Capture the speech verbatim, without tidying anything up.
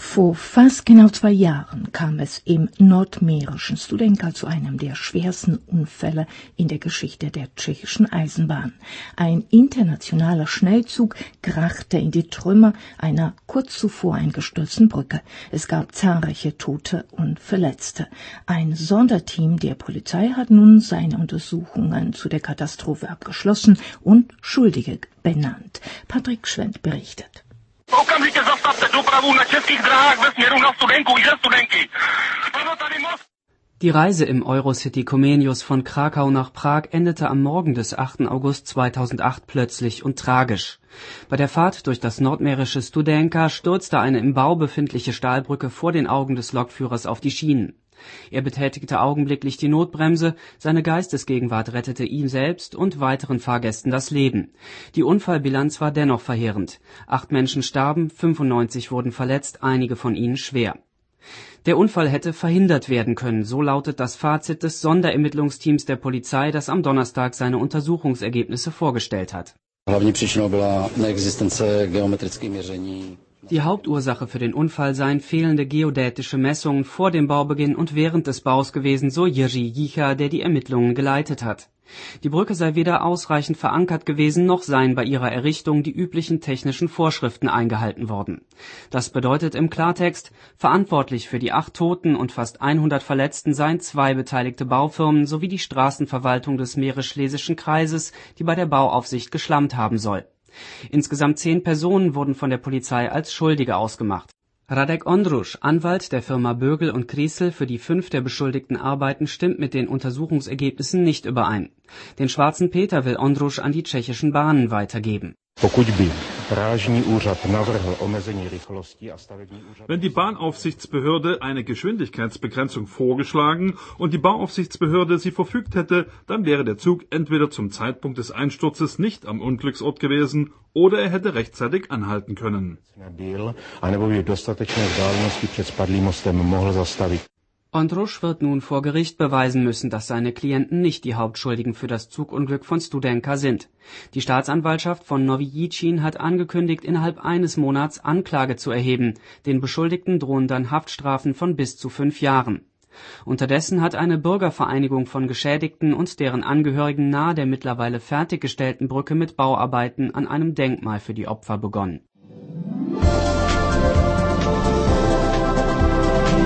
Vor fast genau zwei Jahren kam es im nordmährischen Studenka zu einem der schwersten Unfälle in der Geschichte der tschechischen Eisenbahn. Ein internationaler Schnellzug krachte in die Trümmer einer kurz zuvor eingestürzten Brücke. Es gab zahlreiche Tote und Verletzte. Ein Sonderteam der Polizei hat nun seine Untersuchungen zu der Katastrophe abgeschlossen und Schuldige benannt. Patrick Schwendt berichtet. Okamžitě zastavte dopravu na českých dráhách ve směru na Studenku, ze Studenky. Spadl tady most. Die Reise im Eurocity Comenius von Krakau nach Prag endete am Morgen des achten August zweitausendacht plötzlich und tragisch. Bei der Fahrt durch das nordmährische Studenka stürzte eine im Bau befindliche Stahlbrücke vor den Augen des Lokführers auf die Schienen. Er betätigte augenblicklich die Notbremse, seine Geistesgegenwart rettete ihm selbst und weiteren Fahrgästen das Leben. Die Unfallbilanz war dennoch verheerend. Acht Menschen starben, fünfundneunzig wurden verletzt, einige von ihnen schwer. Der Unfall hätte verhindert werden können, so lautet das Fazit des Sonderermittlungsteams der Polizei, das am Donnerstag seine Untersuchungsergebnisse vorgestellt hat. Die Hauptursache für den Unfall seien fehlende geodätische Messungen vor dem Baubeginn und während des Baus gewesen, so Jiří Jicha, der die Ermittlungen geleitet hat. Die Brücke sei weder ausreichend verankert gewesen, noch seien bei ihrer Errichtung die üblichen technischen Vorschriften eingehalten worden. Das bedeutet im Klartext, verantwortlich für die acht Toten und fast hundert Verletzten seien zwei beteiligte Baufirmen sowie die Straßenverwaltung des Mährisch-Schlesischen Kreises, die bei der Bauaufsicht geschlammt haben soll. Insgesamt zehn Personen wurden von der Polizei als Schuldige ausgemacht. Radek Ondruš, Anwalt der Firma Bögl und Kriesel für die fünf der beschuldigten Arbeiten, stimmt mit den Untersuchungsergebnissen nicht überein. Den schwarzen Peter will Ondruš an die tschechischen Bahnen weitergeben. Wenn die Bahnaufsichtsbehörde eine Geschwindigkeitsbegrenzung vorgeschlagen und die Bauaufsichtsbehörde sie verfügt hätte, dann wäre der Zug entweder zum Zeitpunkt des Einsturzes nicht am Unglücksort gewesen oder er hätte rechtzeitig anhalten können. Ondruš wird nun vor Gericht beweisen müssen, dass seine Klienten nicht die Hauptschuldigen für das Zugunglück von Studenka sind. Die Staatsanwaltschaft von Nový Jičín hat angekündigt, innerhalb eines Monats Anklage zu erheben. Den Beschuldigten drohen dann Haftstrafen von bis zu fünf Jahren. Unterdessen hat eine Bürgervereinigung von Geschädigten und deren Angehörigen nahe der mittlerweile fertiggestellten Brücke mit Bauarbeiten an einem Denkmal für die Opfer begonnen.